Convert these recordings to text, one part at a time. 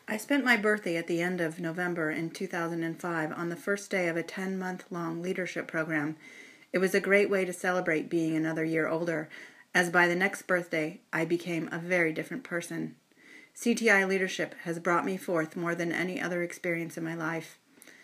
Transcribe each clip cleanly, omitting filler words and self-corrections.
I spent my birthday at the end of November in 2005 on the first day of a 10-month-long leadership program. It was a great way to celebrate being another year older, as by the next birthday I became a very different person. CTI leadership has brought me forth more than any other experience in my life.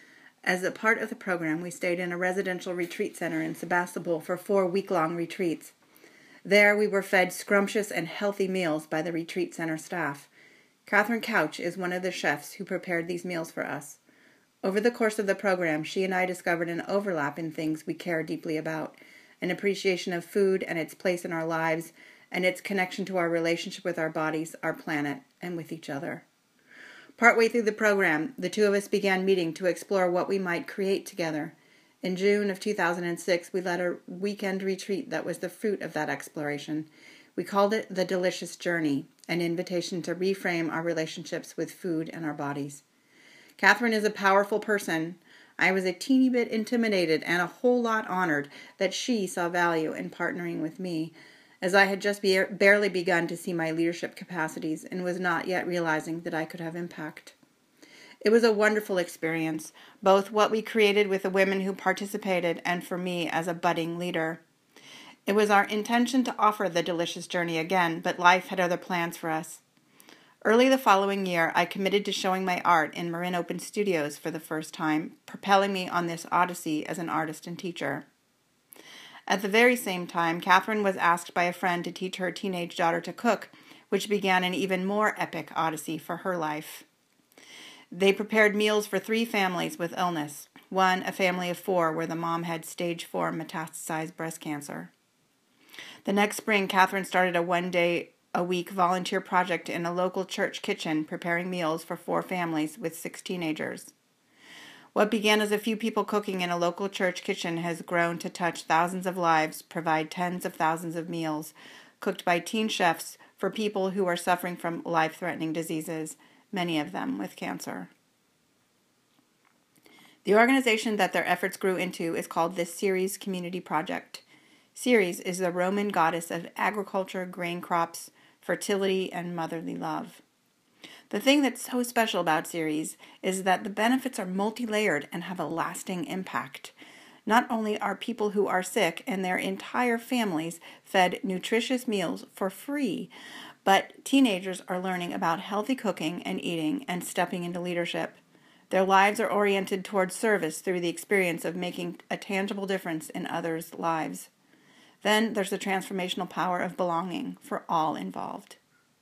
As a part of the program, we stayed in a residential retreat center in Sebastopol for 4 week-long retreats. There we were fed scrumptious and healthy meals by the retreat center staff. Catherine Couch is one of the chefs who prepared these meals for us. Over the course of the program, she and I discovered an overlap in things we care deeply about, an appreciation of food and its place in our lives, and its connection to our relationship with our bodies, our planet, and with each other. Partway through the program, the two of us began meeting to explore what we might create together. In June of 2006, we led a weekend retreat that was the fruit of that exploration. We called it The Delicious Journey, an invitation to reframe our relationships with food and our bodies. Catherine is a powerful person. I was a teeny bit intimidated and a whole lot honored that she saw value in partnering with me, as I had just barely begun to see my leadership capacities and was not yet realizing that I could have impact. It was a wonderful experience, both what we created with the women who participated and for me as a budding leader. It was our intention to offer the Delicious Journey again, but life had other plans for us. Early the following year, I committed to showing my art in Marin Open Studios for the first time, propelling me on this odyssey as an artist and teacher. At the very same time, Catherine was asked by a friend to teach her teenage daughter to cook, which began an even more epic odyssey for her life. They prepared meals for 3 families with illness. One, a family of 4, where the mom had stage 4 metastasized breast cancer. The next spring, Catherine started a 1-day-a-week volunteer project in a local church kitchen, preparing meals for 4 families with 6 teenagers. What began as a few people cooking in a local church kitchen has grown to touch thousands of lives, provide tens of thousands of meals, cooked by teen chefs for people who are suffering from life-threatening diseases, many of them with cancer. The organization that their efforts grew into is called the Ceres Community Project. Ceres is the Roman goddess of agriculture, grain crops, fertility, and motherly love. The thing that's so special about Ceres is that the benefits are multi-layered and have a lasting impact. Not only are people who are sick and their entire families fed nutritious meals for free, but teenagers are learning about healthy cooking and eating and stepping into leadership. Their lives are oriented towards service through the experience of making a tangible difference in others' lives. Then there's the transformational power of belonging for all involved.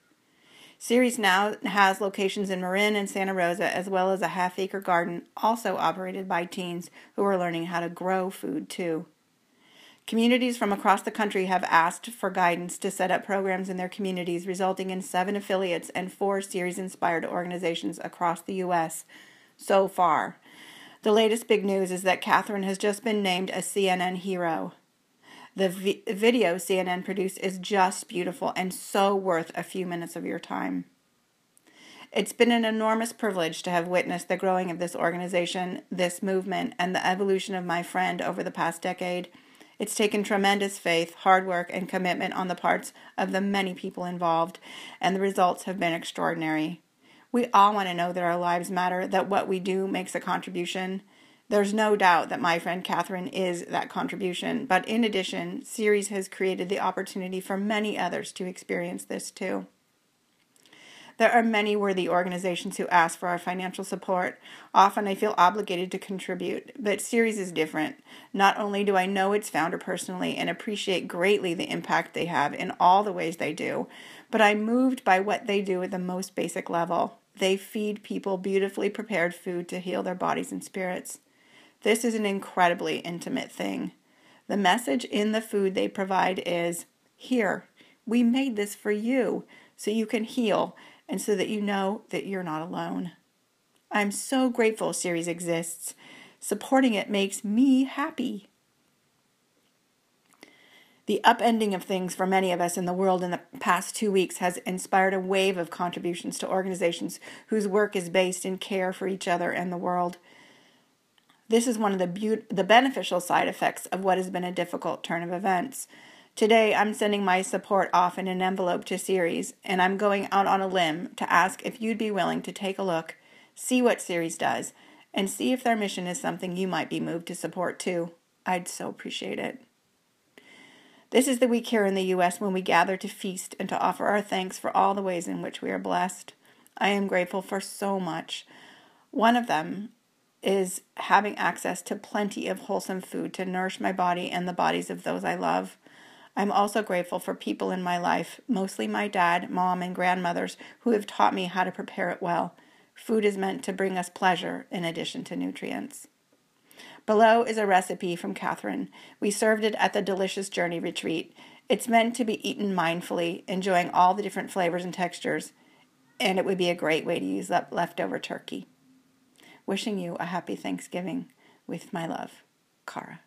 Ceres now has locations in Marin and Santa Rosa, as well as a half-acre garden, also operated by teens who are learning how to grow food too. Communities from across the country have asked for guidance to set up programs in their communities, resulting in 7 affiliates and 4 Ceres-inspired organizations across the U.S. so far. The latest big news is that Catherine has just been named a CNN hero. The video CNN produced is just beautiful and so worth a few minutes of your time. It's been an enormous privilege to have witnessed the growing of this organization, this movement, and the evolution of my friend over the past decade. It's taken tremendous faith, hard work, and commitment on the parts of the many people involved, and the results have been extraordinary. We all want to know that our lives matter, that what we do makes a contribution. There's no doubt that my friend Catherine is that contribution, but in addition, Ceres has created the opportunity for many others to experience this too. There are many worthy organizations who ask for our financial support. Often I feel obligated to contribute, but Ceres is different. Not only do I know its founder personally and appreciate greatly the impact they have in all the ways they do, but I'm moved by what they do at the most basic level. They feed people beautifully prepared food to heal their bodies and spirits. This is an incredibly intimate thing. The message in the food they provide is, here, we made this for you so you can heal and so that you know that you're not alone. I'm so grateful Ceres exists. Supporting it makes me happy. The upending of things for many of us in the world in the past 2 weeks has inspired a wave of contributions to organizations whose work is based in care for each other and the world. This is one of the beneficial side effects of what has been a difficult turn of events. Today, I'm sending my support off in an envelope to Ceres, and I'm going out on a limb to ask if you'd be willing to take a look, see what Ceres does, and see if their mission is something you might be moved to support too. I'd so appreciate it. This is the week here in the U.S. when we gather to feast and to offer our thanks for all the ways in which we are blessed. I am grateful for so much. One of them is having access to plenty of wholesome food to nourish my body and the bodies of those I love. I'm also grateful for people in my life, mostly my dad, mom, and grandmothers, who have taught me how to prepare it well. Food is meant to bring us pleasure in addition to nutrients. Below is a recipe from Catherine. We served it at the Delicious Journey Retreat. It's meant to be eaten mindfully, enjoying all the different flavors and textures, and it would be a great way to use up leftover turkey. Wishing you a happy Thanksgiving with my love, Cara.